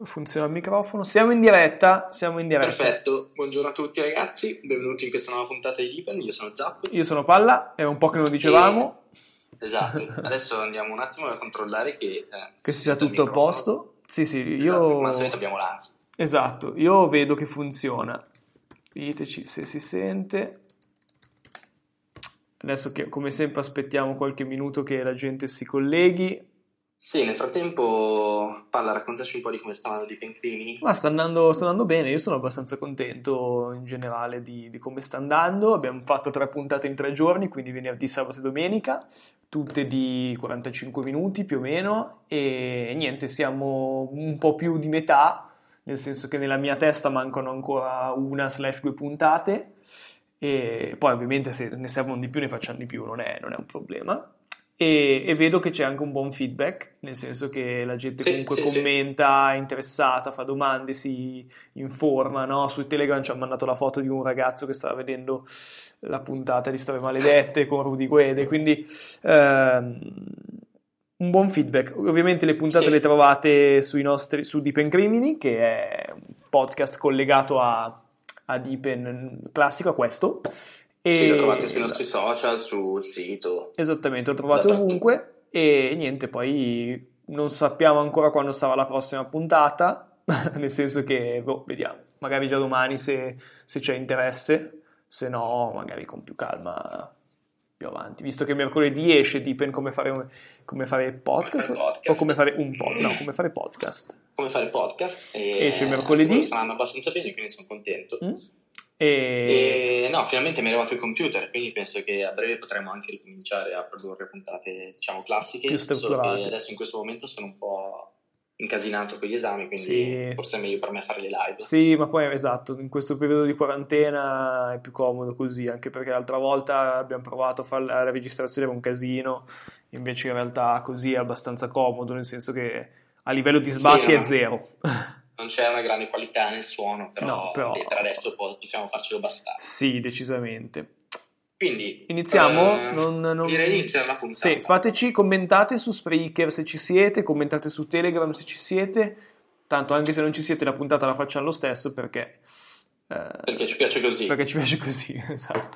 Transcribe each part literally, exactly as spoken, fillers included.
Funziona il microfono. Siamo in diretta, siamo in diretta. Perfetto, buongiorno a tutti ragazzi, benvenuti in questa nuova puntata di Deepen. Io sono Zap. Io sono Palla, era un po' che non lo dicevamo. E... Esatto, adesso andiamo un attimo a controllare che, eh, che sia tutto a posto. Sì, sì, io... Esatto, ma al solito abbiamo l'ansia. Esatto, io vedo che funziona. Diteci se si sente. Adesso che come sempre aspettiamo qualche minuto che la gente si colleghi. Sì, nel frattempo, Palla, raccontaci un po' di come sta andando Deepen Crimini. Ma sta andando, sta andando bene, io sono abbastanza contento in generale di, di come sta andando. Abbiamo fatto tre puntate in tre giorni, quindi venerdì, sabato e domenica, tutte di quarantacinque minuti più o meno, e niente, siamo un po' più di metà, nel senso che nella mia testa mancano ancora una slash due puntate, e poi ovviamente se ne servono di più ne facciamo di più, non è, non è un problema. E, e vedo che c'è anche un buon feedback, nel senso che la gente sì, comunque sì, commenta, sì. È interessata, fa domande, si informa, no? Su Telegram ci ha mandato la foto di un ragazzo che stava vedendo la puntata di Storie Maledette con Rudy Guede, quindi ehm, un buon feedback. Ovviamente le puntate sì. le trovate sui nostri, su Deepen Crimini, che è un podcast collegato a, a Deepen classico, a questo. E sì, lo trovate sui nostri social, sul sito. Esattamente, lo trovate ovunque e niente, poi non sappiamo ancora quando sarà la prossima puntata, nel senso che, boh, vediamo, magari già domani se, se c'è interesse, se no magari con più calma più avanti, visto che mercoledì esce Deepen come fare, come fare podcast, come fare podcast o come fare un podcast, no, come fare podcast. Come fare podcast e esce mercoledì. Stanno abbastanza bene, quindi sono contento. Mm? E... e no, finalmente mi è arrivato il computer, quindi penso che a breve potremo anche ricominciare a produrre puntate, diciamo, classiche, più strutturate. Solo che adesso in questo momento sono un po' incasinato con gli esami, quindi sì. forse è meglio per me fare le live. Sì, ma poi esatto, in questo periodo di quarantena è più comodo così, anche perché l'altra volta abbiamo provato a fare la registrazione, era un casino, invece in realtà così è abbastanza comodo, nel senso che a livello di sbatti sì, no, è zero. Non c'è una grande qualità nel suono, però, no, però... per adesso possiamo farcelo bastare. Sì, decisamente. Quindi iniziamo? Eh, non, non... Direi iniziare la puntata. Sì, fateci, commentate su Spreaker se ci siete, commentate su Telegram se ci siete, tanto anche se non ci siete la puntata la facciamo lo stesso perché... Perché ci piace così. Perché ci piace così, esatto.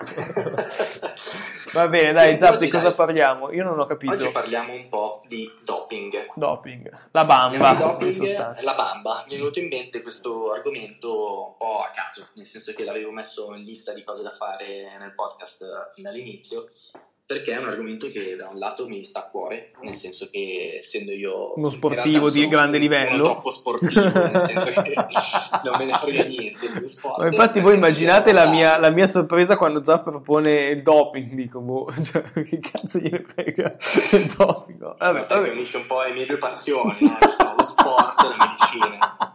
Va bene, dai, Zap, di cosa dai. parliamo? Io non ho capito. Oggi parliamo un po' di doping. Doping, la bamba. Di doping, la bamba. Mi è venuto in mente questo argomento un po' a caso, nel senso che l'avevo messo in lista di cose da fare nel podcast fin dall'inizio, perché è un argomento che da un lato mi sta a cuore, nel senso che essendo io uno sportivo di grande livello, non troppo sportivo, nel senso che non me ne frega niente dello sport. Ma infatti voi immaginate la mia, la mia sorpresa quando Zap propone il doping, dico, boh, cioè, che cazzo gliene frega il doping? No? Vabbè, vabbè. vabbè. Unisce un po' le mie due passioni, no? Lo sport e la medicina.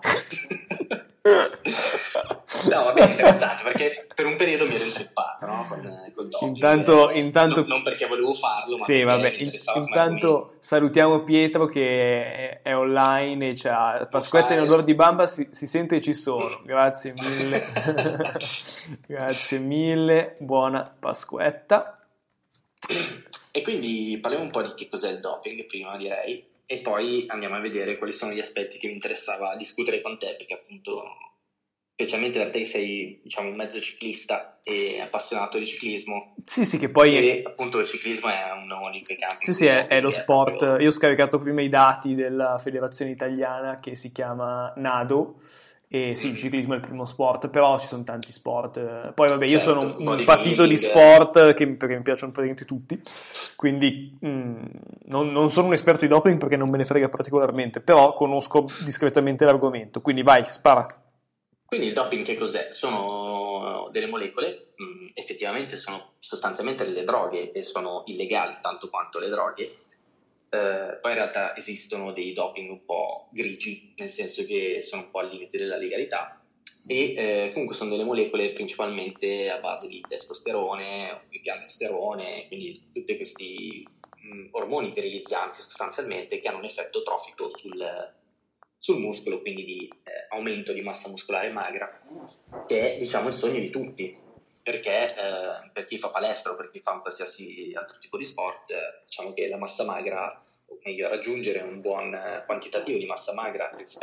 No, va bene, interessante, perché per un periodo mi ero intreppato, no? Con, col doping. Intanto, intanto... Non, non perché volevo farlo, ma sì, perché vabbè. mi interessava. Intanto salutiamo Pietro che è online e c'ha Pasquetta in odore di bamba, si, si sente che ci sono. Grazie mille. Grazie mille, buona Pasquetta. E quindi parliamo un po' di che cos'è il doping prima, direi, e poi andiamo a vedere quali sono gli aspetti che mi interessava discutere con te, perché appunto... specialmente per te che sei, diciamo, un mezzo ciclista e appassionato di ciclismo. Sì, sì, che poi... E appunto il ciclismo è uno di quei campi. Sì, sì, è, è lo sport. Proprio... Io ho scaricato prima i dati della federazione italiana che si chiama NADO e sì, il ciclismo è il primo sport, però ci sono tanti sport. Poi vabbè, io certo, sono un, un partito di sport che, perché mi piacciono praticamente tutti, quindi mh, non, non sono un esperto di doping perché non me ne frega particolarmente, però conosco discretamente l'argomento, quindi vai, spara. Quindi il doping che cos'è? Sono delle molecole, mh, effettivamente sono sostanzialmente delle droghe e sono illegali tanto quanto le droghe. Eh, poi in realtà esistono dei doping un po' grigi, nel senso che sono un po' al limite della legalità e eh, comunque sono delle molecole principalmente a base di testosterone, di pianosterone, quindi tutti questi mh, ormoni virilizzanti sostanzialmente che hanno un effetto trofico sul sul muscolo, quindi di eh, aumento di massa muscolare magra, che è, diciamo, il sogno di tutti, perché eh, per chi fa palestra o per chi fa un qualsiasi altro tipo di sport, eh, diciamo che la massa magra, o meglio raggiungere un buon quantitativo di massa magra rispetto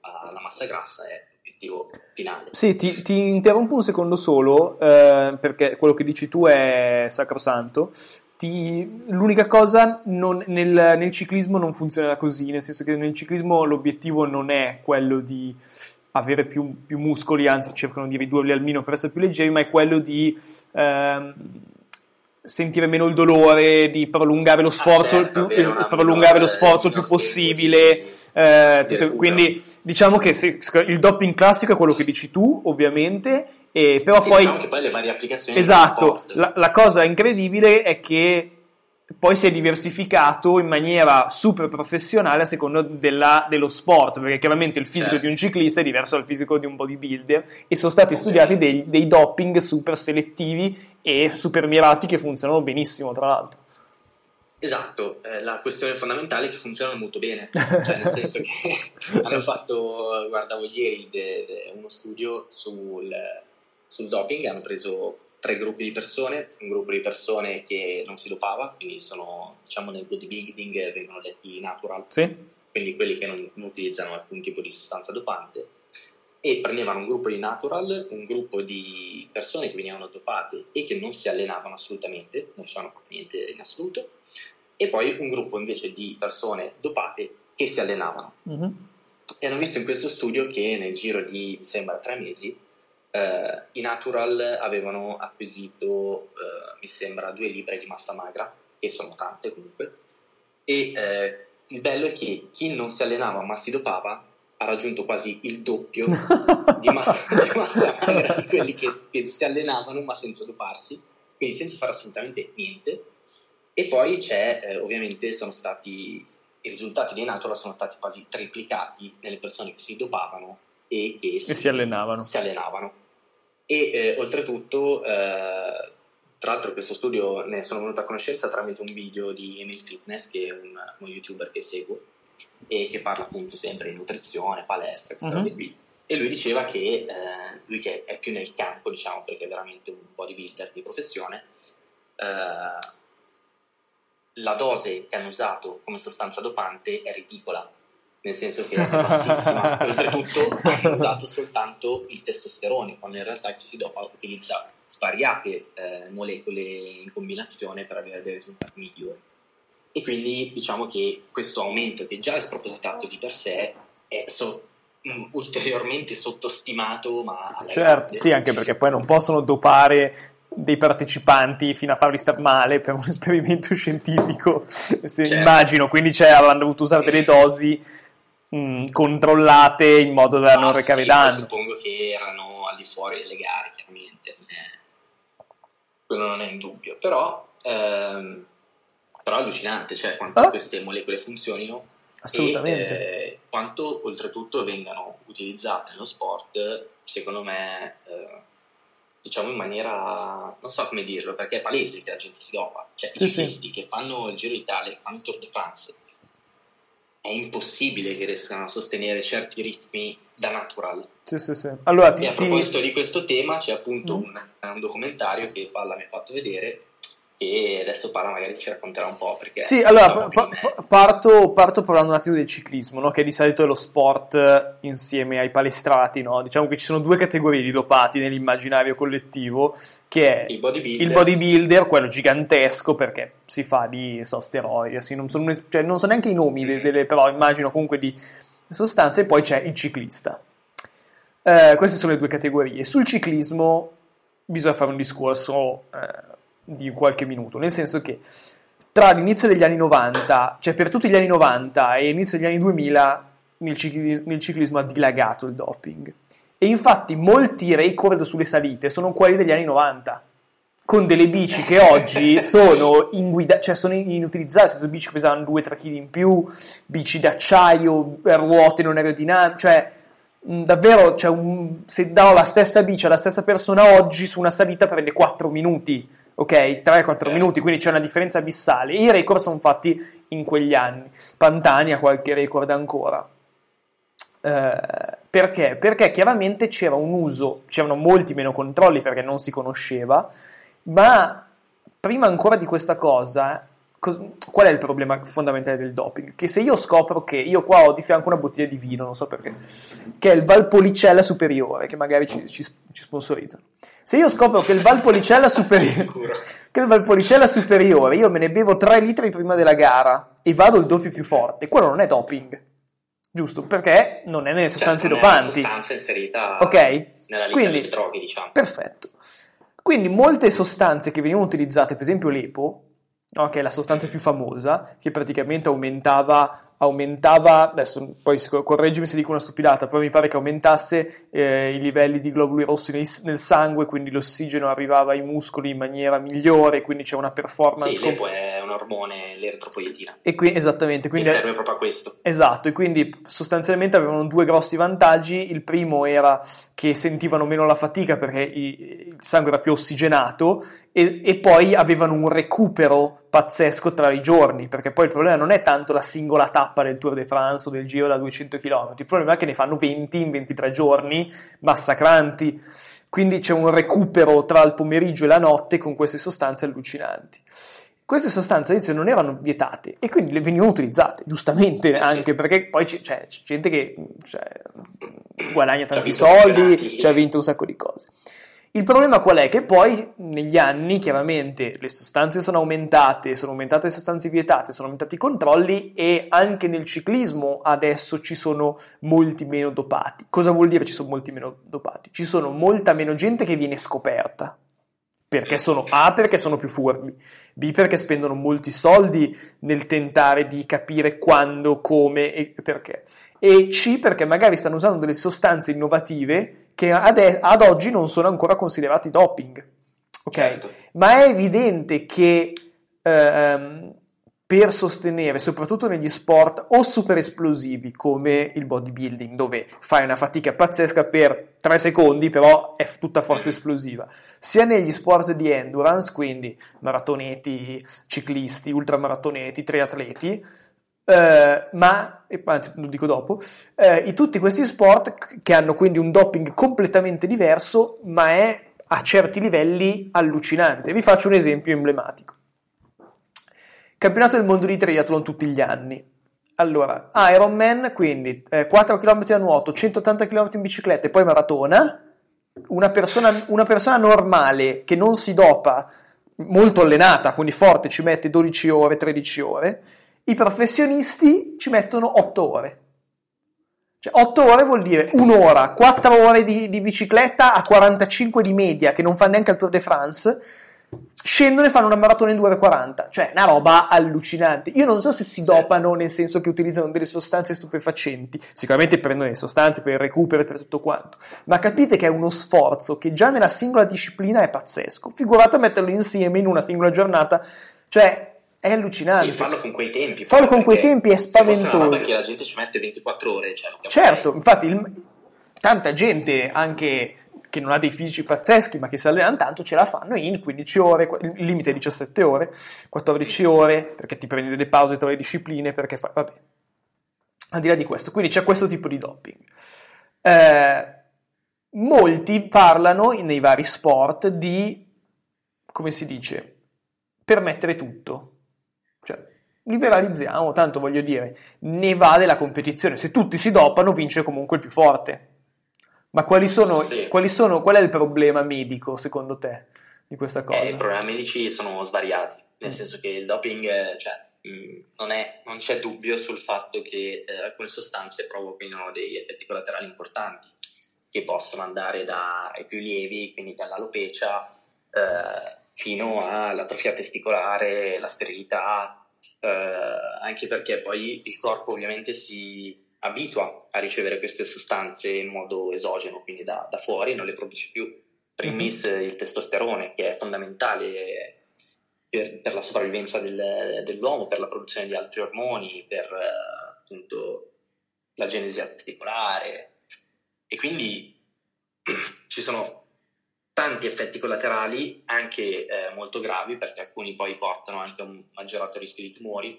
alla massa grassa è l'obiettivo finale. Sì, ti, ti interrompo un secondo solo, eh, perché quello che dici tu è sacrosanto. Ti, l'unica cosa, non, nel, nel ciclismo non funziona così, nel senso che nel ciclismo l'obiettivo non è quello di avere più, più muscoli, anzi cercano di ridurli al minimo per essere più leggeri, ma è quello di ehm, sentire meno il dolore, di prolungare lo sforzo, ah, certo, il più, prolungare lo sforzo il più possibile. Eh, tutto, quindi diciamo che se, il doping classico è quello che dici tu, ovviamente, e però sì, poi, diciamo che poi le varie applicazioni esatto, la, la cosa incredibile è che poi si è diversificato in maniera super professionale a seconda della, dello sport, perché chiaramente il fisico certo. di un ciclista è diverso dal fisico di un bodybuilder, e sono stati okay. studiati dei, dei doping super selettivi e super mirati che funzionano benissimo, tra l'altro. Esatto, eh, la questione fondamentale è che funzionano molto bene, cioè nel senso che hanno fatto, guardavo ieri de, de, uno studio sul, sul doping, hanno preso tre gruppi di persone, un gruppo di persone che non si dopava, quindi sono, diciamo, nel bodybuilding vengono detti natural, sì. quindi quelli che non, non utilizzano alcun tipo di sostanza dopante, e prendevano un gruppo di natural, un gruppo di persone che venivano dopate e che non si allenavano assolutamente, non facevano niente in assoluto, e poi un gruppo invece di persone dopate che si allenavano. Mm-hmm. E hanno visto in questo studio che nel giro di, mi sembra, tre mesi, Uh, i natural avevano acquisito, uh, mi sembra, due libbre di massa magra, che sono tante comunque, e uh, il bello è che chi non si allenava ma si dopava ha raggiunto quasi il doppio di, massa, di massa magra di quelli che, che si allenavano ma senza doparsi, quindi senza fare assolutamente niente. E poi c'è, uh, ovviamente sono stati, i risultati dei natural sono stati quasi triplicati nelle persone che si dopavano e che si, e si allenavano. Si allenavano. E eh, oltretutto, eh, tra l'altro questo studio ne sono venuto a conoscenza tramite un video di Emil Fitness, che è un, uno youtuber che seguo e che parla appunto sempre di nutrizione, palestra, eccetera. Uh-huh. E lui diceva che, eh, lui che è più nel campo, diciamo, perché è veramente un bodybuilder di professione, eh, la dose che hanno usato come sostanza dopante è ridicola, nel senso che è bassissima. Oltretutto hanno usato soltanto il testosterone, quando in realtà chi si dopa utilizza svariate eh, molecole in combinazione per avere dei risultati migliori. E quindi diciamo che questo aumento, che già è spropositato di per sé, è so- mh, ulteriormente sottostimato, ma alla certo, grande. Sì, anche perché poi non possono dopare dei partecipanti fino a farli star male per un esperimento scientifico, se certo. immagino, quindi cioè, avranno dovuto usare delle dosi mh, controllate in modo da ah, non recare sì, danno. Suppongo che erano al di fuori delle gare, chiaramente, eh, quello non è in dubbio, però, ehm, però è allucinante, cioè quanto ah? queste molecole funzionino. Assolutamente. E eh, quanto oltretutto vengano utilizzate nello sport, secondo me, eh, diciamo in maniera, non so come dirlo, perché è palese che la gente si dopa, cioè sì, i ciclisti sì. che fanno il Giro d'Italia, che fanno il Tour de France, è impossibile che riescano a sostenere certi ritmi da natural. Sì, sì, sì. Allora, ti, e a ti... proposito di questo tema c'è appunto mm. un, un documentario che Palla mi ha fatto vedere, e adesso Palla magari ci racconterà un po', perché sì, allora pa- pa- parto, parto parlando un attimo del ciclismo, no? Che di solito è lo sport insieme ai palestrati, no? Diciamo che ci sono due categorie di dopati nell'immaginario collettivo, che è il bodybuilder, il bodybuilder, quello gigantesco perché si fa di so, steroidi, sì, non, so, cioè, non so neanche i nomi mm-hmm. delle, però immagino comunque di sostanze, e poi c'è il ciclista. Eh, queste sono le due categorie. Sul ciclismo bisogna fare un discorso eh, di qualche minuto, nel senso che tra l'inizio degli anni novanta, cioè per tutti gli anni novanta e l'inizio degli anni duemila, nel ciclismo, nel ciclismo ha dilagato il doping, e infatti molti record sulle salite sono quelli degli anni novanta, con delle bici che oggi sono, inguida- cioè sono inutilizzate, nel senso bici che pesavano due tre chili in più, bici d'acciaio, ruote non aerodinamiche, cioè mh, davvero, cioè, un, se do la stessa bici alla stessa persona oggi su una salita prende quattro minuti, ok, tre quattro minuti, quindi c'è una differenza abissale. I record sono fatti in quegli anni. Pantani ha qualche record ancora. Eh, perché? Perché chiaramente c'era un uso, c'erano molti meno controlli perché non si conosceva, ma prima ancora di questa cosa, qual è il problema fondamentale del doping? Che se io scopro che io qua ho di fianco una bottiglia di vino, non so perché, che è il Valpolicella Superiore, che magari ci, ci, ci sponsorizzano. Se io scopro che il Valpolicella Superiore, che il Valpolicella Superiore, io me ne bevo tre litri prima della gara e vado il doppio più forte, quello non è doping, giusto? Perché non è nelle sostanze certo, non dopanti. È una sostanza inserita ok? Nella lista Quindi, delle droghe, diciamo. Perfetto. Quindi molte sostanze che venivano utilizzate, per esempio l'Epo, no, che è la sostanza più famosa, che praticamente aumentava, aumentava adesso poi correggimi se dico una stupidata, però mi pare che aumentasse eh, i livelli di globuli rossi nel, nel sangue, quindi l'ossigeno arrivava ai muscoli in maniera migliore, quindi c'è una performance. Sì, l'Epo è un ormone, l'eritropoietina. E qui, esattamente. Quindi, e serve proprio a questo. Esatto, e quindi sostanzialmente avevano due grossi vantaggi. Il primo era che sentivano meno la fatica perché il sangue era più ossigenato, e, e poi avevano un recupero pazzesco tra i giorni, perché poi il problema non è tanto la singola tappa del Tour de France o del Giro da duecento chilometri, il problema è che ne fanno venti in ventitré giorni, massacranti, quindi c'è un recupero tra il pomeriggio e la notte con queste sostanze allucinanti. Queste sostanze all'inizio non erano vietate e quindi le venivano utilizzate, giustamente, anche perché poi c'è, c'è gente che cioè, guadagna tanti soldi, ci ha vinto un sacco di cose. Il problema qual è? Che poi negli anni chiaramente le sostanze sono aumentate, sono aumentate le sostanze vietate, sono aumentati i controlli e anche nel ciclismo adesso ci sono molti meno dopati. Cosa vuol dire ci sono molti meno dopati? Ci sono molta meno gente che viene scoperta. Perché sono A, perché sono più furbi, B, perché spendono molti soldi nel tentare di capire quando, come e perché, e C, perché magari stanno usando delle sostanze innovative che ad, ad oggi non sono ancora considerati doping, ok? Certo. Ma è evidente che ehm, per sostenere, soprattutto negli sport o super esplosivi come il bodybuilding, dove fai una fatica pazzesca per tre secondi, però è tutta forza esplosiva, sia negli sport di endurance, quindi maratoneti, ciclisti, ultramaratoneti, triatleti, eh, ma, anzi lo dico dopo, eh, tutti questi sport che hanno quindi un doping completamente diverso, ma è a certi livelli allucinante. Vi faccio un esempio emblematico. Campionato del mondo di triathlon tutti gli anni. Allora, Ironman, quindi eh, quattro chilometri a nuoto, centottanta chilometri in bicicletta e poi maratona. Una persona, una persona normale che non si dopa, molto allenata, quindi forte, ci mette dodici ore, tredici ore. I professionisti ci mettono otto ore. Cioè otto ore vuol dire un'ora, quattro ore di, di bicicletta a quarantacinque di media, che non fa neanche il Tour de France. Scendono e fanno una maratona in due ore e quaranta, cioè una roba allucinante. Io non so se si dopano nel senso che utilizzano delle sostanze stupefacenti, sicuramente prendono le sostanze per il recupero e per tutto quanto, ma capite che è uno sforzo che già nella singola disciplina è pazzesco, figurate a metterlo insieme in una singola giornata, cioè è allucinante. Sì, farlo con quei tempi. Farlo con quei tempi è spaventoso. Perché la gente ci mette ventiquattro ore. Cioè, certo, infatti il, tanta gente anche che non ha dei fisici pazzeschi ma che si allenano tanto ce la fanno in quindici ore, il limite è diciassette ore, quattordici ore, perché ti prendi delle pause tra le discipline, perché fa, vabbè. Al di là di questo, quindi c'è questo tipo di doping. Eh, molti parlano nei vari sport di, come si dice, permettere tutto. Cioè, liberalizziamo, tanto voglio dire, ne va della competizione. Se tutti si dopano, vince comunque il più forte. Ma quali sono, sì. quali sono, qual è il problema medico, secondo te, di questa cosa? Eh, I problemi medici sono svariati, nel senso che il doping, cioè, mh, non, è, non c'è dubbio sul fatto che eh, alcune sostanze provochino degli effetti collaterali importanti, che possono andare dai più lievi, quindi dall'alopecia, eh, fino all'atrofia testicolare, la sterilità, eh, anche perché poi il corpo ovviamente si abitua a ricevere queste sostanze in modo esogeno, quindi da, da fuori, non le produce più. Primis mm-hmm. il testosterone, che è fondamentale per, per la sopravvivenza del, dell'uomo, per la produzione di altri ormoni, per uh, appunto la genesi testicolare, e quindi ci sono tanti effetti collaterali, anche eh, molto gravi, perché alcuni poi portano anche a un maggiorato rischio di tumori.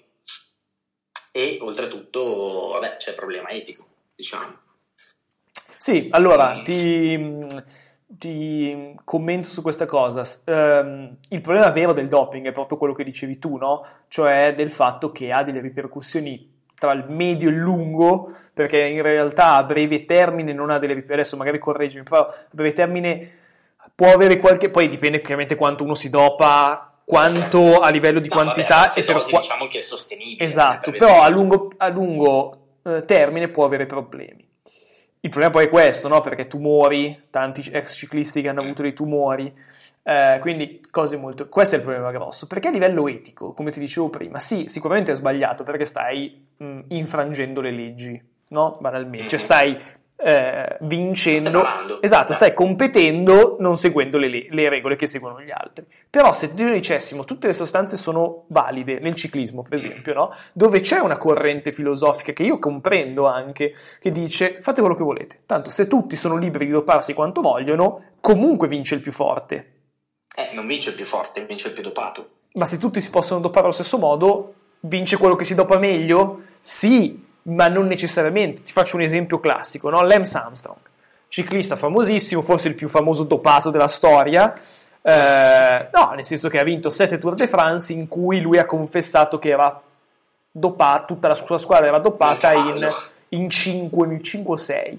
E oltretutto, vabbè, c'è il problema etico, diciamo. Sì, allora, ti ti commento su questa cosa. Um, il problema vero del doping è proprio quello che dicevi tu, no? Cioè del fatto che ha delle ripercussioni tra il medio e il lungo, perché in realtà a breve termine non ha delle ripercussioni, adesso magari correggimi, però a breve termine può avere qualche, poi dipende chiaramente quanto uno si dopa, quanto a livello di no, quantità, vabbè, e per dosi, qua... diciamo che è sostenibile. Esatto, per però a lungo, a lungo eh, termine può avere problemi. Il problema poi è questo, no? Perché tumori, tanti ex ciclisti che hanno avuto dei tumori, eh, quindi cose molto... Questo è il problema grosso, perché a livello etico, come ti dicevo prima, sì, sicuramente è sbagliato, perché stai mh, infrangendo le leggi, no? Banalmente, mm-hmm. Cioè stai eh, vincendo, stai esatto, stai competendo non seguendo le, le regole che seguono gli altri. Però se noi dicessimo tutte le sostanze sono valide, nel ciclismo per esempio, no? Dove c'è una corrente filosofica che io comprendo anche, che dice fate quello che volete, tanto se tutti sono liberi di doparsi quanto vogliono, comunque vince il più forte. Eh, non vince il più forte, vince il più dopato. Ma se tutti si possono dopare allo stesso modo, vince quello che si dopa meglio? Sì, ma non necessariamente. Ti faccio un esempio classico, no? Lance Armstrong, ciclista famosissimo, forse il più famoso dopato della storia, eh, no, nel senso che ha vinto sette Tour de France in cui lui ha confessato che era dopato, tutta la sua squadra era dopata in, in cinque o sei.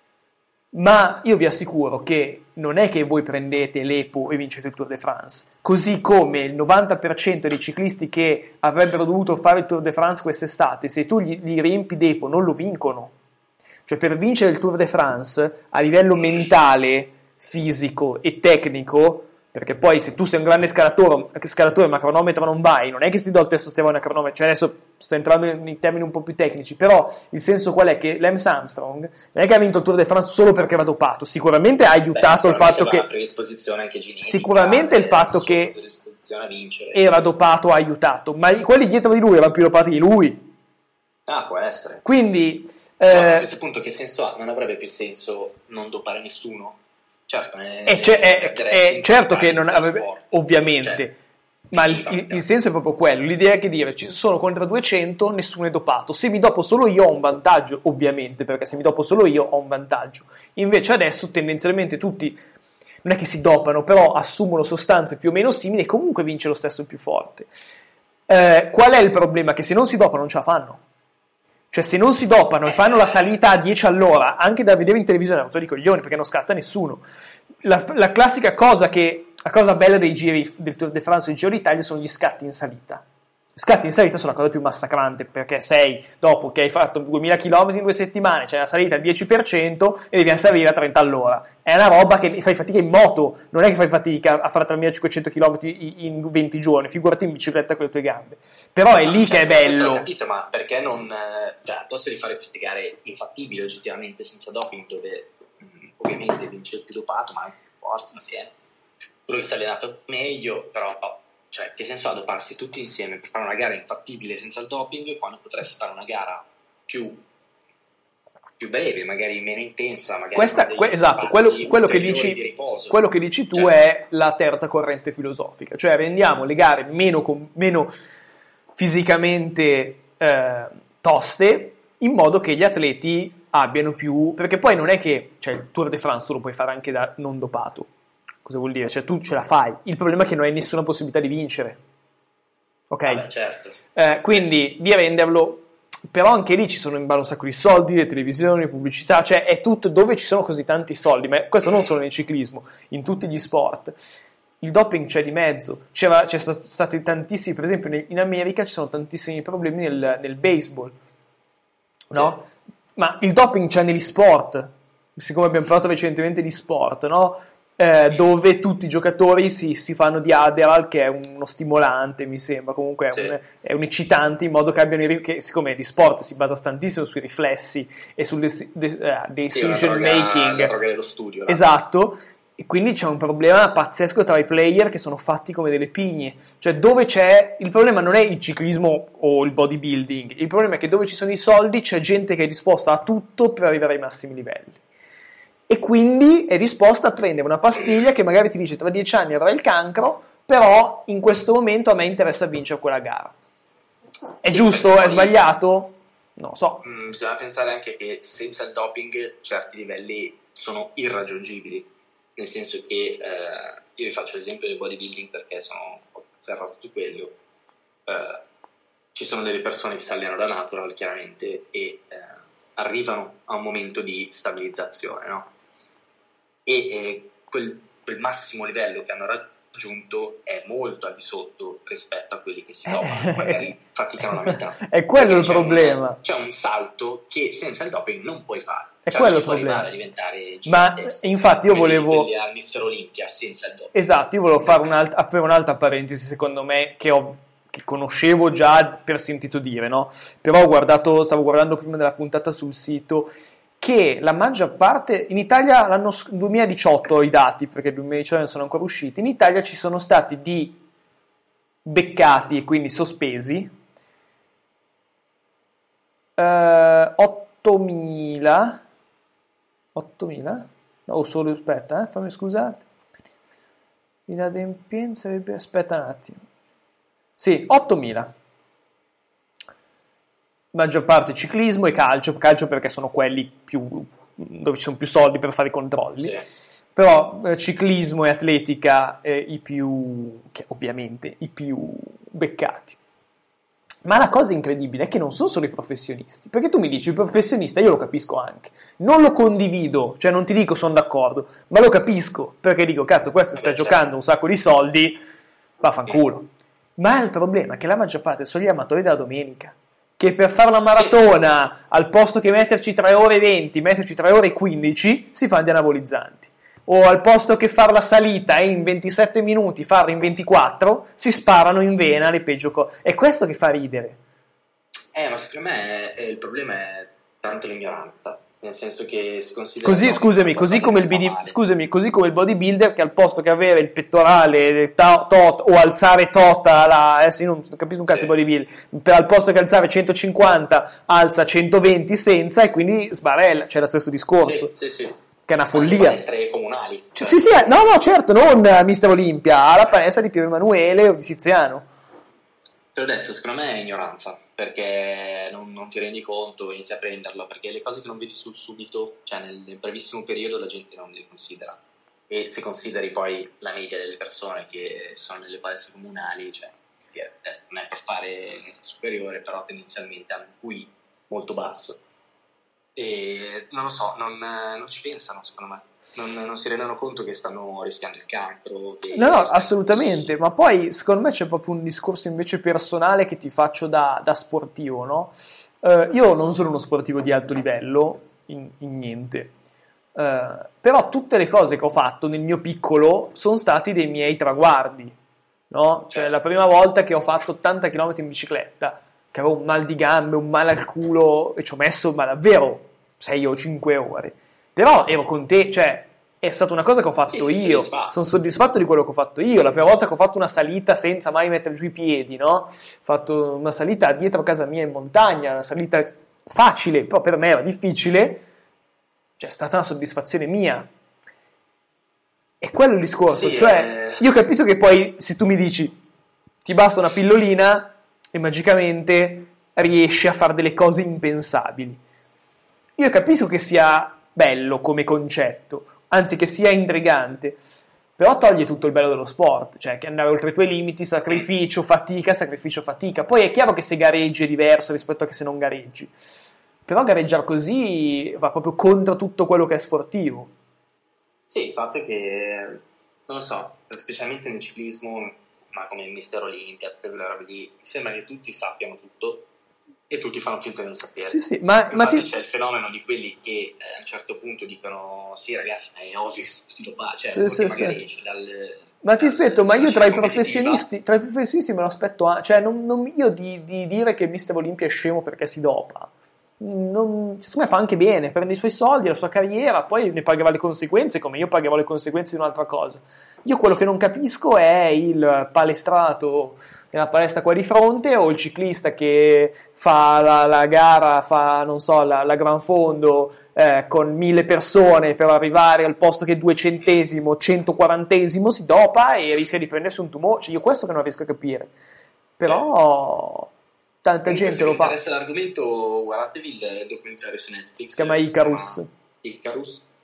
Ma io vi assicuro che non è che voi prendete l'E P O e vincete il Tour de France, così come il novanta per cento dei ciclisti che avrebbero dovuto fare il Tour de France quest'estate, se tu gli, gli riempi d'E P O non lo vincono. Cioè per vincere il Tour de France a livello mentale, fisico e tecnico, perché poi se tu sei un grande scalatore, scalatore ma cronometro non vai, non è che si do il testosterone a cronometro, cioè adesso sto entrando in termini un po' più tecnici, però il senso qual è? Che Lance Armstrong non è che ha vinto il Tour de France solo perché era dopato, sicuramente ha aiutato Beh, il fatto che predisposizione anche genetica, sicuramente il fatto che a vincere. Era dopato ha aiutato, ma quelli dietro di lui erano più dopati di lui. Ah, può essere. Quindi no, eh, a questo punto che senso ha? Non avrebbe più senso non dopare nessuno? Certo, è, è, c- è, è certo che non avrebbe, ovviamente, cioè, ma il, il, il senso è proprio quello. L'idea è che dire ci sono contro duecento, nessuno è dopato. Se mi dopo solo io ho un vantaggio, ovviamente, perché se mi dopo solo io ho un vantaggio. Invece adesso tendenzialmente tutti non è che si dopano, però assumono sostanze più o meno simili e comunque vince lo stesso il più forte. Eh, qual è il problema? Che se non si dopano non ce la fanno. Cioè se non si dopano e fanno la salita a dieci all'ora, anche da vedere in televisione, rotto di coglioni, perché non scatta nessuno. La, la classica cosa che, la cosa bella dei giri del Tour de France e del Giro d'Italia sono gli scatti in salita. Gli scatti in salita sono la cosa più massacrante, perché sei, dopo che hai fatto duemila chilometri in due settimane, c'è una salita al dieci per cento e devi salire a trenta all'ora. È una roba che fai fatica in moto, non è che fai fatica a fare tremilacinquecento chilometri in venti giorni, figurati in bicicletta con le tue gambe. Però è no, lì cioè, che è bello. Ho capito, ma perché non... Cioè, al posto di fare queste gare infattibili oggettivamente senza doping, dove mh, ovviamente vince il più dopato, ma anche più forte, va bene. Quello che si è allenato meglio, però... Cioè, che senso ha doparsi tutti insieme per fare una gara infattibile senza il doping quando potresti fare una gara più, più breve, magari meno intensa, magari Questa, que- esatto, quello, quello, che dici, quello che dici tu cioè, è la terza corrente filosofica, cioè rendiamo le gare meno, meno fisicamente eh, toste in modo che gli atleti abbiano più, perché poi non è che, cioè il Tour de France tu lo puoi fare anche da non dopato. Cosa vuol dire? Cioè tu ce la fai, il problema è che non hai nessuna possibilità di vincere, ok? Vabbè, certo. Eh, quindi di renderlo, però anche lì ci sono in ballo un sacco di soldi, le televisioni, le pubblicità, cioè è tutto dove ci sono così tanti soldi, ma questo non solo nel ciclismo, in tutti gli sport. Il doping c'è di mezzo, c'era, c'è stato stati tantissimi, per esempio in America ci sono tantissimi problemi nel, nel baseball, no? Sì. Ma il doping c'è negli sport, siccome abbiamo parlato recentemente di sport, no? Eh, dove tutti i giocatori si, si fanno di Adderall, che è uno stimolante, mi sembra, comunque è, sì. un, è un eccitante, in modo che abbiano i, che siccome di sport si basa tantissimo sui riflessi e sul de, de, uh, decision sì, droga, making, la droga dello studio, esatto, e quindi c'è un problema pazzesco tra i player che sono fatti come delle pigne, cioè dove c'è, il problema non è il ciclismo o il bodybuilding, il problema è che dove ci sono i soldi c'è gente che è disposta a tutto per arrivare ai massimi livelli. E quindi è disposta a prendere una pastiglia che magari ti dice tra dieci anni avrai il cancro, però in questo momento a me interessa vincere quella gara. È sì, giusto? È sbagliato? Non lo so. Mh, bisogna pensare anche che senza il doping certi livelli sono irraggiungibili. nel senso che eh, io vi faccio l'esempio del bodybuilding perché sono ferrato su quello. Eh, ci sono delle persone che si allenano da natural chiaramente e eh, arrivano a un momento di stabilizzazione, no? E eh, quel, quel massimo livello che hanno raggiunto è molto al di sotto rispetto a quelli che si dopano, magari faticano la metà. È quello il c'è problema. Un, c'è un salto che senza il doping non puoi fare. È cioè, quello il puoi problema. arrivare a diventare Ma infatti io volevo al mister Olympia senza il doping. Esatto, io volevo fare un'altra, aprire un'altra parentesi, secondo me, che ho che conoscevo già per sentito dire, no? Però ho guardato, stavo guardando prima della puntata sul sito, che la maggior parte, in Italia l'anno duemiladiciotto ho i dati, perché il duemiladiciotto non sono ancora usciti, in Italia ci sono stati di beccati e quindi sospesi eh, ottomila ottomila? No, solo, aspetta, eh, fammi scusate, inadempienza, aspetta un attimo. Sì, ottomila. Maggior parte ciclismo e calcio, calcio perché sono quelli più dove ci sono più soldi per fare i controlli. Sì. Però eh, ciclismo e atletica eh, i più che ovviamente i più beccati. Ma la cosa incredibile è che non sono solo i professionisti, perché tu mi dici il professionista, io lo capisco anche, non lo condivido, cioè non ti dico sono d'accordo, ma lo capisco, perché dico cazzo questo sta giocando un sacco di soldi, vaffanculo. Ma il problema è che la maggior parte sono gli amatori della domenica, che per fare la maratona, sì, al posto che metterci tre ore e venti, metterci tre ore e quindici, si fanno gli anabolizzanti. O al posto che fare la salita e in ventisette minuti farla in ventiquattro, si sparano in vena le peggio cose. È questo che fa ridere. Eh, ma secondo me è, è, il problema è tanto l'ignoranza. Nel senso che si considera così, scusami, così come, il bidi, scusami, così come il bodybuilder che al posto che avere il pettorale ta, tot, o alzare tot la, adesso io non capisco un cazzo di sì. bodybuilder, per al posto che alzare centocinquanta alza centoventi senza e quindi sbarella, c'è lo stesso discorso. Sì, sì, sì. Che è una follia. Palestre comunali. Cioè, sì, sì, no, no, certo, non mister Olympia, alla palestra di Piero Emanuele o di Siziano. Te l'ho detto, secondo me è ignoranza, perché non, non ti rendi conto, inizi a prenderlo, perché le cose che non vedi sul subito, cioè nel, nel brevissimo periodo la gente non le considera. E se consideri poi la media delle persone che sono nelle palestre comunali, cioè che non è per fare superiore, però tendenzialmente hanno un Q I molto basso. E non lo so, non, non ci pensano, secondo me. Non, non si rendono conto che stanno rischiando il cancro. Che no, no, assolutamente. Ma poi secondo me c'è proprio un discorso invece personale che ti faccio da, da sportivo, no? Uh, io non sono uno sportivo di alto livello, in, in niente. Uh, però tutte le cose che ho fatto nel mio piccolo sono stati dei miei traguardi, no? Cioè la prima volta che ho fatto ottanta chilometri in bicicletta, che avevo un mal di gambe, un male al culo, e ci ho messo, ma davvero, sei o cinque ore. Però ero contento, cioè, è stata una cosa che ho fatto sì, io. Soddisfatto. Sono soddisfatto di quello che ho fatto io. La prima volta che ho fatto una salita senza mai mettere giù i piedi, no? Ho fatto una salita dietro casa mia in montagna, una salita facile, però per me era difficile. Cioè, è stata una soddisfazione mia. E quello è il discorso. Sì, cioè, eh... io capisco che poi, se tu mi dici, ti basta una pillolina e magicamente riesci a fare delle cose impensabili. Io capisco che sia bello come concetto, anzi che sia intrigante, però toglie tutto il bello dello sport, cioè che andare oltre i tuoi limiti, sacrificio, fatica, sacrificio, fatica. Poi è chiaro che se gareggi è diverso rispetto a che se non gareggi, però gareggiare così va proprio contro tutto quello che è sportivo. Sì, il fatto è che, non lo so, specialmente nel ciclismo, ma come il mister Olympia, tutte quelle robe lì, mi sembra che tutti sappiano tutto e tutti fanno finta di non sapere. Sì, sì, ma, ma ti... c'è il fenomeno di quelli che eh, a un certo punto dicono sì ragazzi, ma è ovvio che tutti lo fa, cioè sì, sì, magari sì. dal, ma ti ripeto, ma io tra i professionisti tra i professionisti me lo aspetto a... cioè non, non io di, di dire che il mister Olympia è scemo perché si dopa, non, secondo me fa anche bene, prende i suoi soldi, la sua carriera, poi ne pagherà le conseguenze come io pagherò le conseguenze di un'altra cosa. Io quello che non capisco è il palestrato nella palestra qua di fronte o il ciclista che fa la, la gara, fa non so la, la gran fondo eh, con mille persone per arrivare al posto che duecentesimo, centoquarantesimo si dopa e rischia di prendersi un tumore. Cioè io questo che non riesco a capire, però tanta gente se lo fa. Se vi interessa l'argomento, guardatevi il documentario su Netflix, si chiama Icarus. Icarus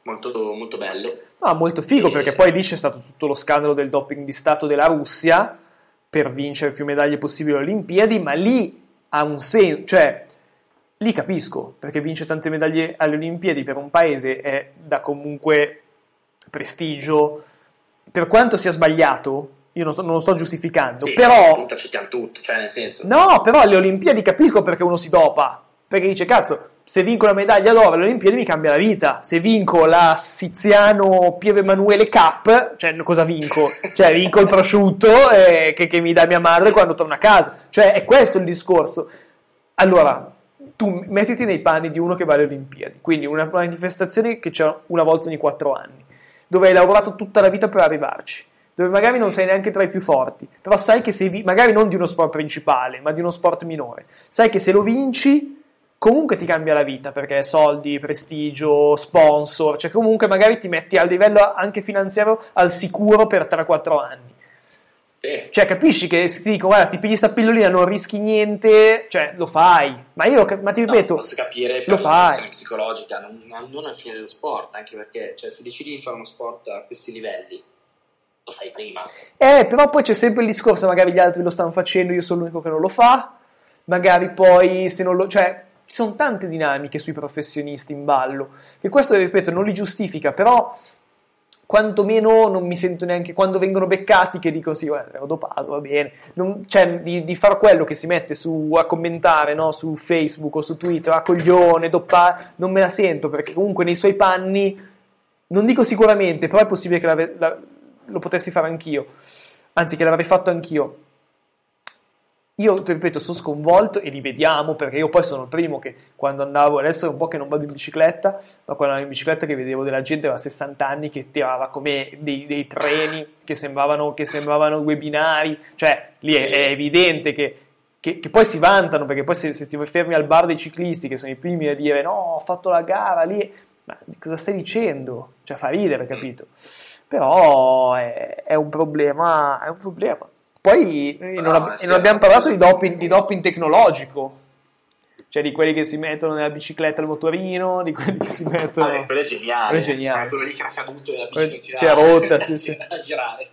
molto, molto bello. No, molto figo, e... perché poi lì c'è stato tutto lo scandalo del doping di Stato della Russia per vincere più medaglie possibili alle Olimpiadi, ma lì ha un senso, cioè lì capisco, perché vincere tante medaglie alle Olimpiadi per un paese è da comunque prestigio, per quanto sia sbagliato, io non, sto, non lo sto giustificando, sì, però... accettiamo tutto, cioè nel senso... No, però alle Olimpiadi capisco perché uno si dopa, perché dice, cazzo, se vinco la medaglia d'oro alle Olimpiadi mi cambia la vita, se vinco la Siziano Pieve Emanuele Cup, cioè cosa vinco? Cioè vinco il prosciutto eh, che, che mi dà mia madre quando torno a casa, cioè è questo il discorso. Allora, tu mettiti nei panni di uno che va alle Olimpiadi, quindi una manifestazione che c'è una volta ogni quattro anni, dove hai lavorato tutta la vita per arrivarci, dove magari non sei neanche tra i più forti, però sai che se vi- magari non di uno sport principale, ma di uno sport minore, sai che se lo vinci comunque ti cambia la vita, perché soldi, prestigio, sponsor, cioè comunque magari ti metti a livello anche finanziario al sicuro per tre quattro anni. Sì. Cioè capisci che se ti dico guarda ti pigli sta pillolina non rischi niente, cioè lo fai, ma io ma ti ripeto no, posso capire per lo la fai. questione psicologica, non, non al fine dello sport, anche perché cioè, se decidi di fare uno sport a questi livelli lo sai prima. Eh, però poi c'è sempre il discorso, magari gli altri lo stanno facendo, io sono l'unico che non lo fa, magari poi se non lo... cioè, ci sono tante dinamiche sui professionisti in ballo, che questo, ripeto, non li giustifica, però quantomeno non mi sento neanche, quando vengono beccati, che dico sì, guarda, ero dopato, va bene, non, cioè di, di far quello che si mette su, a commentare, no, su Facebook o su Twitter, a coglione, doppa, non me la sento, perché comunque nei suoi panni, non dico sicuramente, però è possibile che la, la lo potessi fare anch'io, anzi che l'avrei fatto anch'io. Io ti ripeto, sono sconvolto e li vediamo, perché io poi sono il primo che quando andavo, adesso è un po' che non vado in bicicletta, ma quando andavo in bicicletta che vedevo della gente aveva sessanta anni che tirava come dei, dei treni che sembravano, che sembravano due binari, cioè lì è, è evidente che, che, che poi si vantano, perché poi se, se ti fermi al bar dei ciclisti che sono i primi a dire no, ho fatto la gara lì, ma di cosa stai dicendo? Cioè fa ridere, capito? Però è, è un problema, è un problema. Poi eh, non, ab- e non abbiamo parlato di doping, di doping tecnologico, cioè di quelli che si mettono nella bicicletta al motorino, di quelli che si mettono... Ah, quello è geniale, quello è geniale. Eh, quello lì che era caduto e la bicicletta si è rotta, sì, sì. a girare.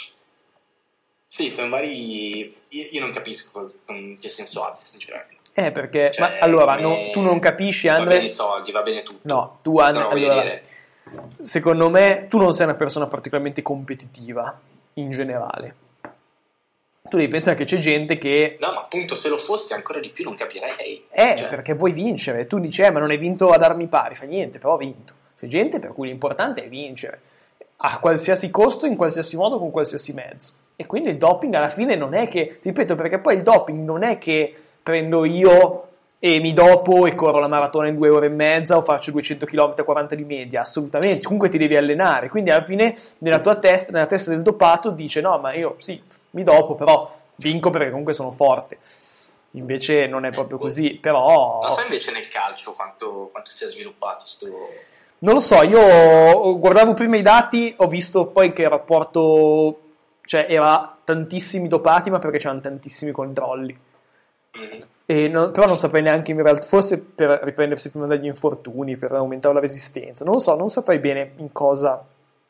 Sì, sono vari... Io, io non capisco cosa, che senso abbia, sinceramente. Eh, perché... Cioè, ma allora, me... no, tu non capisci, Andre... Va bene i soldi, va bene tutto. No, tu, Andre, no, allora... dire. Secondo me, tu non sei una persona particolarmente competitiva, in generale. Tu devi pensare che c'è gente che... No, ma appunto se lo fossi ancora di più non capirei. Eh, cioè... perché vuoi vincere. Tu dici, eh, ma non hai vinto ad armi pari. Fa niente, però ho vinto. C'è gente per cui l'importante è vincere. A qualsiasi costo, in qualsiasi modo, con qualsiasi mezzo. E quindi il doping alla fine non è che... Ti ripeto, perché poi il doping non è che prendo io e mi dopo e corro la maratona in due ore e mezza o faccio duecento chilometri a quaranta di media. Assolutamente. Comunque ti devi allenare. Quindi alla fine nella tua testa, nella testa del dopato dice, no, ma io sì, mi dopo, però... vinco perché comunque sono forte. Invece non è proprio così, però... Non so invece nel calcio quanto, quanto si è sviluppato sto... Non lo so, io guardavo prima i dati, ho visto poi che il rapporto, cioè era tantissimi dopati, ma perché c'erano tantissimi controlli. Mm-hmm. E non, però non saprei neanche in realtà, forse per riprendersi prima dagli infortuni, per aumentare la resistenza, non lo so, non saprei bene in cosa...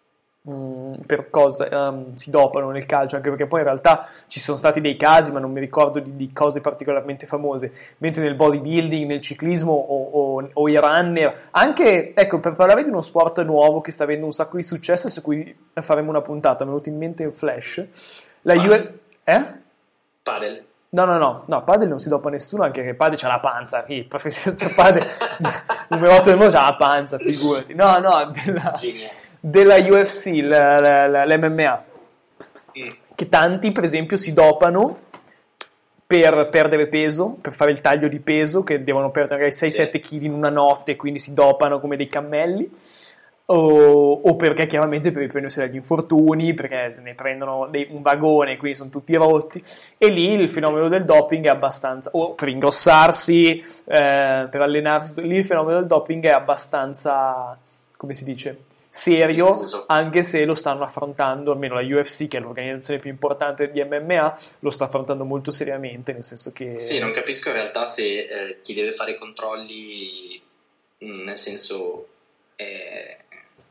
per cosa um, si dopano nel calcio, anche perché poi in realtà ci sono stati dei casi, ma non mi ricordo di, di cose particolarmente famose, mentre nel bodybuilding, nel ciclismo o, o, o i runner, anche, ecco, per parlare di uno sport nuovo che sta avendo un sacco di successo, su cui faremo una puntata, mi è venuto in mente il flash, la U F... eh? Padel. No, no, no, no, padel non si dopa nessuno, anche che padel c'ha la panza, il professionista padel numero otto del mondo c'ha la panza, figurati. No, no, della, della U F C, la, la, la, l'M M A, mm. che tanti, per esempio, si dopano per perdere peso, per fare il taglio di peso, che devono perdere sei sette sì. chili in una notte, quindi si dopano come dei cammelli. O, o perché chiaramente per prendersi dagli infortuni, perché se ne prendono dei, un vagone, quindi sono tutti rotti, e lì il fenomeno del doping è abbastanza, o per ingrossarsi, eh, per allenarsi, lì il fenomeno del doping è abbastanza, come si dice, serio, anche se lo stanno affrontando, almeno la U F C, che è l'organizzazione più importante di M M A, lo sta affrontando molto seriamente, nel senso che... Sì, non capisco in realtà se eh, chi deve fare i controlli, nel senso... Eh,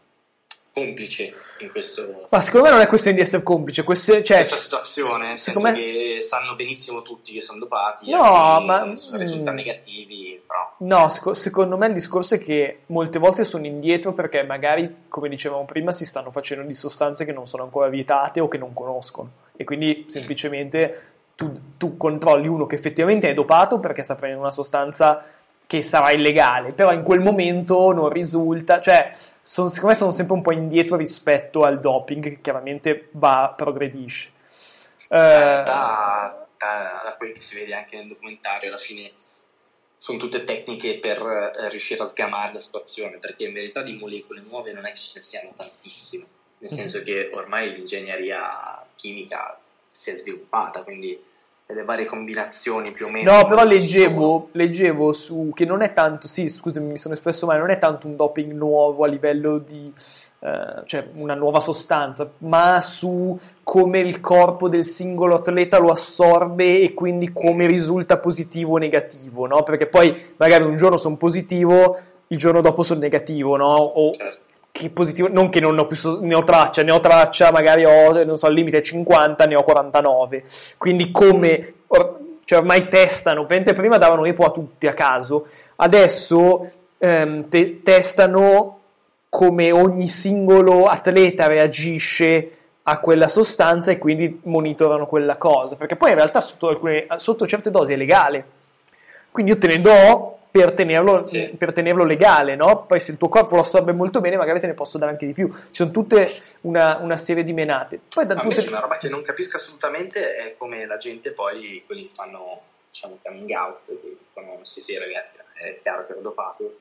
complice in questo. Ma secondo me non è questione di essere complice, questione, cioè, questa situazione, nel senso me... che sanno benissimo tutti che sono dopati, no, ma risultano negativi, però. No, sec- secondo me il discorso è che molte volte sono indietro perché magari, come dicevamo prima, si stanno facendo di sostanze che non sono ancora vietate o che non conoscono, e quindi semplicemente tu, tu controlli uno che effettivamente è dopato perché sta prendendo una sostanza che sarà illegale, però in quel momento non risulta, cioè son, secondo me sono sempre un po' indietro rispetto al doping, che chiaramente va, progredisce. In realtà, da, da quel che si vede anche nel documentario, alla fine sono tutte tecniche per eh, riuscire a sgamare la situazione, perché in verità di molecole nuove non è che ce ne siano tantissime, nel senso mm. che ormai l'ingegneria chimica si è sviluppata, quindi delle varie combinazioni più o meno. No, però leggevo, leggevo su che non è tanto, sì, scusami, mi sono espresso male, non è tanto un doping nuovo a livello di, eh, cioè una nuova sostanza, ma su come il corpo del singolo atleta lo assorbe e quindi come risulta positivo o negativo, no? Perché poi magari un giorno sono positivo, il giorno dopo sono negativo, no? O certo. Che positivo, non che non ho più so, ne ho traccia, ne ho traccia, magari ho, non so, al limite cinquanta, ne ho quarantanove, quindi come, or, cioè ormai testano, prima davano EPO a tutti a caso, adesso ehm, te, testano come ogni singolo atleta reagisce a quella sostanza e quindi monitorano quella cosa, perché poi in realtà sotto, alcune, sotto certe dosi è legale, quindi io te ne do per tenerlo, sì. per tenerlo legale, no? Poi se il tuo corpo lo assorbe molto bene magari te ne posso dare anche di più, ci sono tutte una, una serie di menate. Poi da invece una roba che non capisco assolutamente è come la gente poi, quelli che fanno, diciamo, coming out, che dicono sì sì ragazzi è chiaro che ero dopato,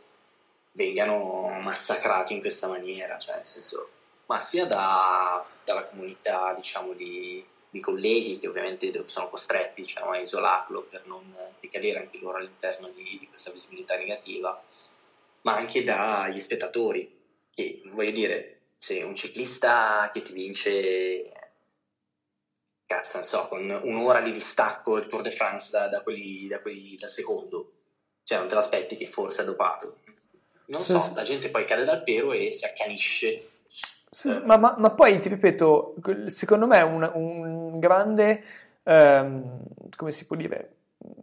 vengano massacrati in questa maniera, cioè nel senso, ma sia da, dalla comunità, diciamo, di di colleghi che ovviamente sono costretti, diciamo, a isolarlo per non ricadere anche loro all'interno di, di questa visibilità negativa, ma anche dagli spettatori, che voglio dire, se un ciclista che ti vince, cazzo, non so, con un'ora di distacco il Tour de France da, da quelli, da quelli dal secondo, cioè non te l'aspetti che forse è dopato, non so, la gente poi cade dal pero e si accanisce. Ma, ma, ma poi ti ripeto, secondo me un, un grande ehm, come si può dire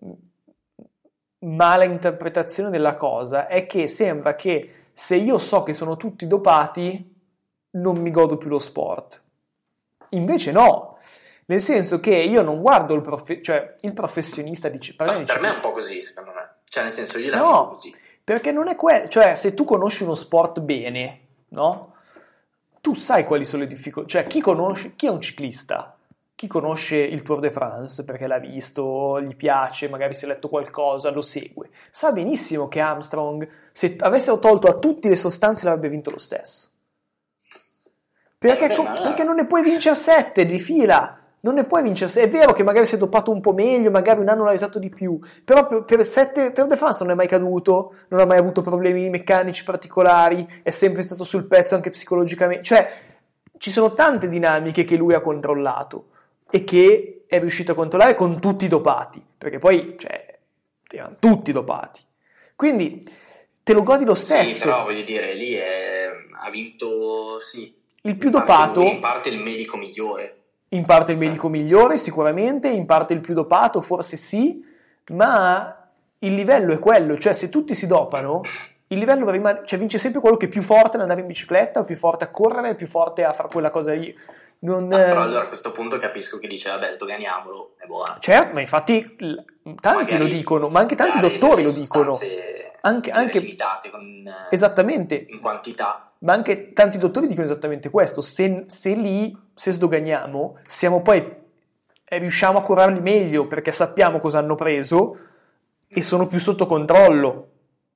mala interpretazione della cosa è che sembra che se io so che sono tutti dopati non mi godo più lo sport, invece no, nel senso che io non guardo il, profe- cioè, il professionista dice, per, no, per me è un po' così, secondo me, cioè nel senso io la no, così. Perché non è quello, cioè se tu conosci uno sport bene, no? Tu sai quali sono le difficoltà, cioè chi conosce, chi è un ciclista, chi conosce il Tour de France perché l'ha visto, gli piace, magari si è letto qualcosa, lo segue, sa benissimo che Armstrong, se avessero tolto a tutti le sostanze, l'avrebbe vinto lo stesso. Perché, eh, beh, perché non ne puoi vincere sette di fila, non ne puoi vincere, è vero che magari si è dopato un po' meglio, magari un anno l'ha aiutato di più, però per, per sette Tour de France non è mai caduto, non ha mai avuto problemi meccanici particolari, è sempre stato sul pezzo anche psicologicamente, cioè ci sono tante dinamiche che lui ha controllato e che è riuscito a controllare con tutti i dopati, perché poi cioè, erano tutti dopati, quindi te lo godi lo stesso. Sì, però voglio dire, lì è, ha vinto, sì, il più dopato, in parte il medico migliore. In parte il medico migliore, sicuramente, in parte il più dopato, forse sì, ma il livello è quello, cioè se tutti si dopano, il livello rimane, cioè vince sempre quello che è più forte ad andare in bicicletta, o più forte a correre, più forte a fare quella cosa lì. Non, no, però allora a questo punto capisco che dice, vabbè, sdoganiamolo, è buona. Certo, ma infatti tanti magari lo dicono, ma anche tanti dottori lo dicono. Anche, anche limitate con, esattamente in quantità, ma anche tanti dottori dicono esattamente questo, se, se lì se sdoganiamo siamo poi eh, riusciamo a curarli meglio perché sappiamo cosa hanno preso e sono più sotto controllo.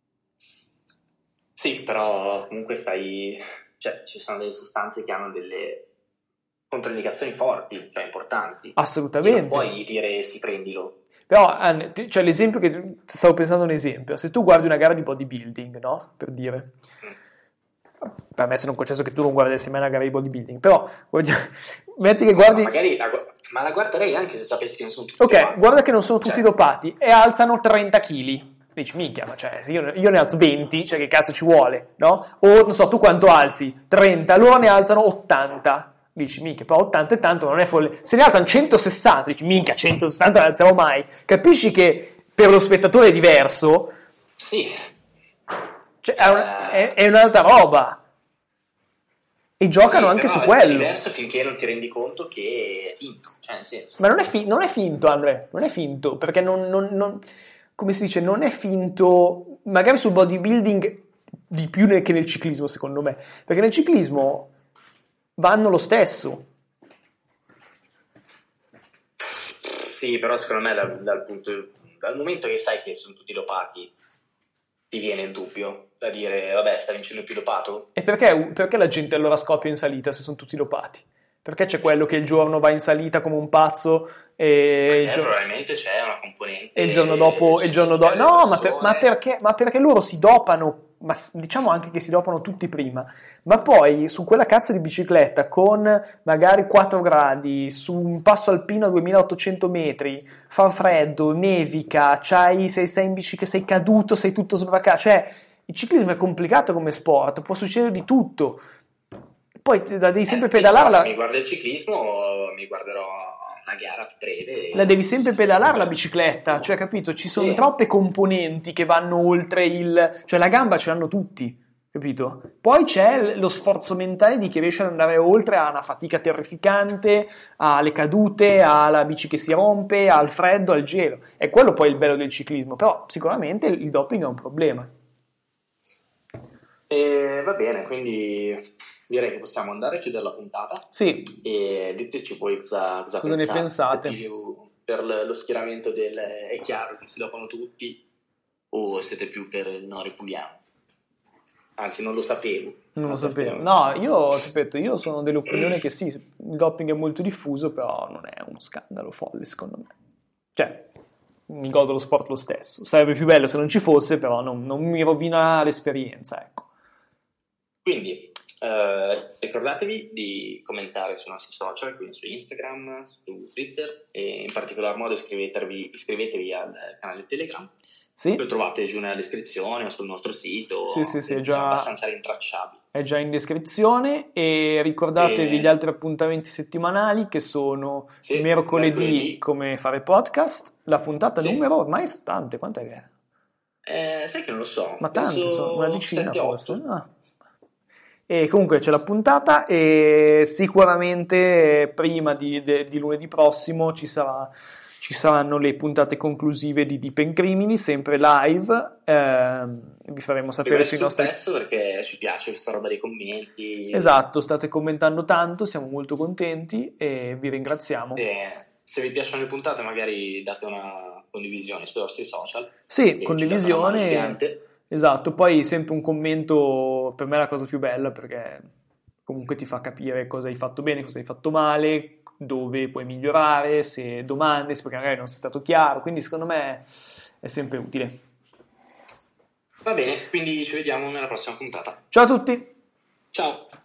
Sì, però comunque stai, cioè ci sono delle sostanze che hanno delle controindicazioni forti, cioè importanti, assolutamente, non puoi dire sì, prendilo. Però, cioè l'esempio che stavo pensando, un esempio, se tu guardi una gara di bodybuilding, no? Per dire, mm. per me se non concesso che tu non guardassi mai una gara di bodybuilding, però metti che guardi, ma, magari la, ma la guarderei anche se sapessi che non sono tutti ok, dopati. Guarda che non sono tutti cioè. dopati e alzano trenta chili, Dici, minchia, ma cioè, io, io ne alzo venti, cioè che cazzo ci vuole, no? O, non so, tu quanto alzi? trenta, loro ne alzano ottanta. Dici, minchia, però ottanta e tanto non è folle. Se ne alzano centosessanta, dici, minchia, centosessanta non alziamo mai. Capisci che per lo spettatore è diverso? Sì. Cioè, è, un, è, è un'altra roba. E giocano sì, anche su è quello. È diverso finché non ti rendi conto che è finto, cioè nel senso. Ma non è, fi- non è finto, Andre, non è finto, perché non... non, non come si dice, non è finto, magari sul bodybuilding di più che nel ciclismo, secondo me, perché nel ciclismo vanno lo stesso. Sì, però secondo me dal, dal, punto, dal momento che sai che sono tutti dopati, ti viene il dubbio da dire, vabbè, sta vincendo più dopato? E perché, perché la gente allora scoppia in salita se sono tutti dopati? Perché c'è quello che il giorno va in salita come un pazzo e il giorno... probabilmente c'è una componente e il giorno dopo, e il giorno dopo... no, ma, per, ma, perché, ma perché loro si dopano, ma diciamo anche che si dopano tutti prima, ma poi su quella cazzo di bicicletta con magari quattro gradi, su un passo alpino a duemilaottocento metri, fa freddo, nevica, c'hai, sei, sei in bici che sei caduto, sei tutto sbraccato, cioè il ciclismo è complicato come sport, può succedere di tutto. Poi la devi sempre eh, pedalarla. Se mi guardo il ciclismo, mi guarderò una gara breve. La devi sempre pedalare la bicicletta, cioè capito? Ci sono sì. troppe componenti che vanno oltre il... cioè la gamba ce l'hanno tutti, capito? Poi c'è lo sforzo mentale di chi riesce ad andare oltre a una fatica terrificante, alle cadute, alla bici che si rompe, al freddo, al gelo. È quello poi il bello del ciclismo, però sicuramente il doping è un problema. E va bene, quindi... direi che possiamo andare a chiudere la puntata. Sì. E diteci voi cosa, cosa, cosa ne pensate. Più per lo schieramento del è chiaro che si dopano tutti o siete più per il no ripuliamo? Anzi, non lo sapevo. Non lo sapevo. No, io, ripeto, io sono dell'opinione che sì, il doping è molto diffuso, però non è uno scandalo folle, secondo me. Cioè, mi godo lo sport lo stesso. Sarebbe più bello se non ci fosse, però non, non mi rovina l'esperienza, ecco. Quindi... Uh, ricordatevi di commentare sui nostri social, quindi su Instagram, su Twitter e in particolar modo iscrivetevi, iscrivetevi al canale Telegram. Sì. Lo trovate giù nella descrizione o sul nostro sito. Sì, sì, sì, è già abbastanza rintracciabile. È già in descrizione e ricordatevi e... gli altri appuntamenti settimanali che sono sì, mercoledì, mercoledì come fare podcast, la puntata sì. numero ormai sono tante, quant'è che è? Eh, sai che non lo so. Ma tante, sono una decina forse. Ah. E comunque c'è la puntata e sicuramente prima di, de, di lunedì prossimo ci, sarà, ci saranno le puntate conclusive di Deep and Crimini, sempre live, eh, vi faremo sapere sui nostri... pezzo perché ci piace questa roba dei commenti. Esatto, state commentando tanto, siamo molto contenti e vi ringraziamo. E se vi piacciono le puntate magari date una condivisione sui nostri social. Sì, condivisione... Esatto, poi sempre un commento per me è la cosa più bella perché comunque ti fa capire cosa hai fatto bene, cosa hai fatto male, dove puoi migliorare, se domande, se perché magari non sei stato chiaro, quindi secondo me è sempre utile. Va bene, quindi ci vediamo nella prossima puntata. Ciao a tutti! Ciao!